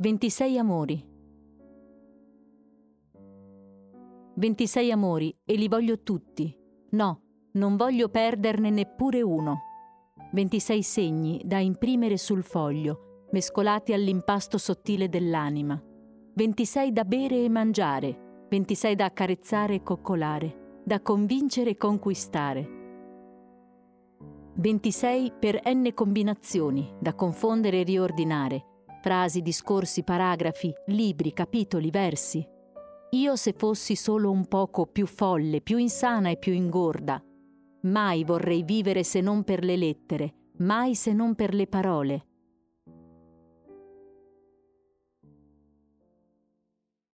26 amori. 26 amori e li voglio tutti. No, non voglio perderne neppure uno. 26 segni da imprimere sul foglio, mescolati all'impasto sottile dell'anima. 26 da bere e mangiare, 26 da accarezzare e coccolare, da convincere e conquistare. 26 per n combinazioni, da confondere e riordinare, frasi, discorsi, paragrafi, libri, capitoli, versi. Io se fossi solo un poco più folle, più insana e più ingorda, mai vorrei vivere se non per le lettere, mai se non per le parole.